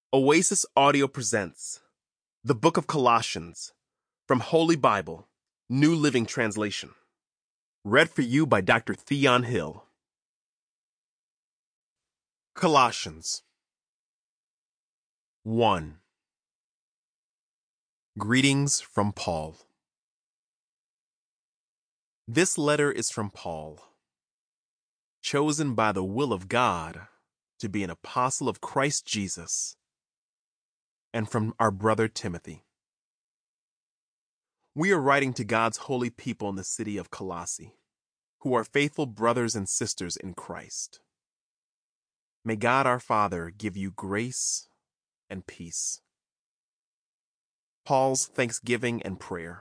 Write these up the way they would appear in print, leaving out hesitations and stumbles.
Oasis Audio presents the Book of Colossians from Holy Bible, New Living Translation. Read for you by Dr. Theon Hill. Colossians 1. Greetings from Paul. This letter is from Paul, chosen by the will of God to be an apostle of Christ Jesus, and from our brother Timothy. We are writing to God's holy people in the city of Colossae, who are faithful brothers and sisters in Christ. May God our Father give you grace and peace. Paul's thanksgiving and prayer.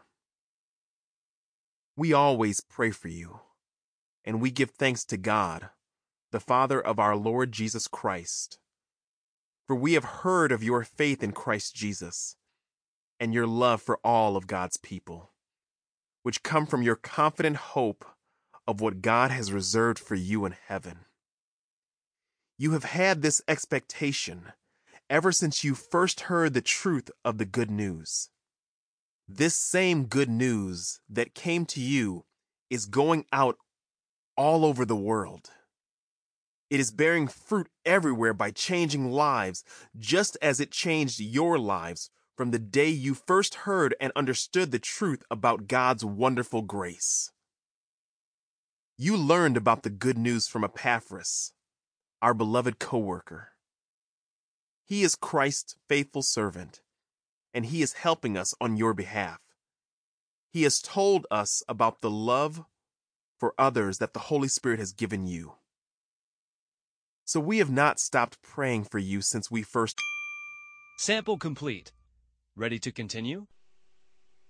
We always pray for you, and we give thanks to God, the Father of our Lord Jesus Christ. For we have heard of your faith in Christ Jesus, and your love for all of God's people, which come from your confident hope of what God has reserved for you in heaven. You have had this expectation ever since you first heard the truth of the good news. This same good news that came to you is going out all over the world. It is bearing fruit everywhere by changing lives, just as it changed your lives from the day you first heard and understood the truth about God's wonderful grace. You learned about the good news from Epaphras, our beloved co-worker. He is Christ's faithful servant, and he is helping us on your behalf. He has told us about the love for others that the Holy Spirit has given you. So we have not stopped praying for you since we first... Sample complete. Ready to continue?